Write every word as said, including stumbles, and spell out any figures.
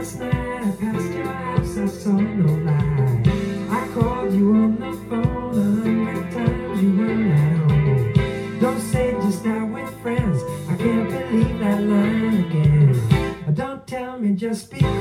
Last night I passed your house, I saw no light. I called you on the phone a hundred times, you weren't at home. Don't say just out with friends, I can't believe that line again. Don't tell me just because